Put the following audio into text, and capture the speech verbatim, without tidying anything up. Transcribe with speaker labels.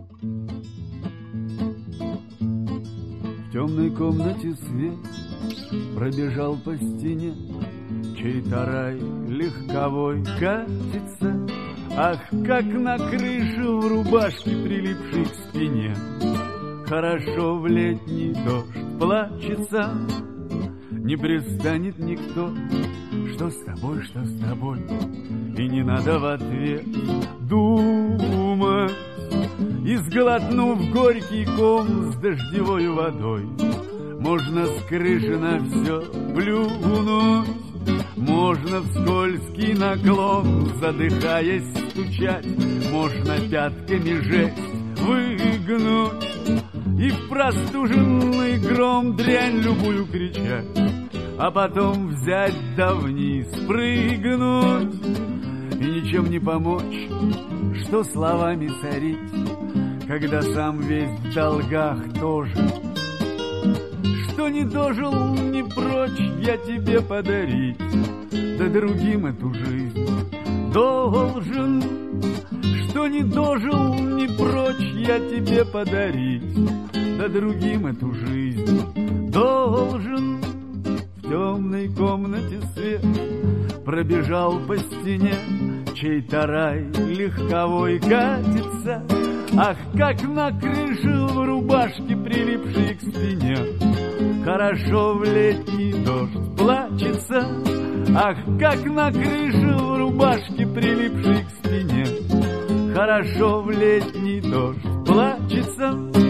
Speaker 1: В темной комнате свет пробежал по стене, чей-то рай легковой катится. Ах, как на крыше в рубашке, прилипшей к спине, хорошо в летний дождь плачется. Не пристанет никто, что с тобой, что с тобой, и не надо в ответ думать. И сглотнув горький ком с дождевой водой, можно с крыши на все плюнуть. Можно в скользкий наклон, задыхаясь, стучать, можно пятками жесть выгнуть и в простуженный гром дрянь любую кричать, а потом взять да вниз прыгнуть. И ничем не помочь, что словами сорить, когда сам весь в долгах тоже. Что не дожил, не прочь я тебе подарить, да другим эту жизнь должен. Что не дожил, не прочь я тебе подарить, да другим эту жизнь должен. В темной комнате свет пробежал по стене, чей-то рай легковой катится. Ах, как на крыше в рубашке, прилипшей к спине, хорошо в летний дождь плачется. Ах, как на крыше в рубашке, прилипшей к спине, хорошо в летний дождь плачется.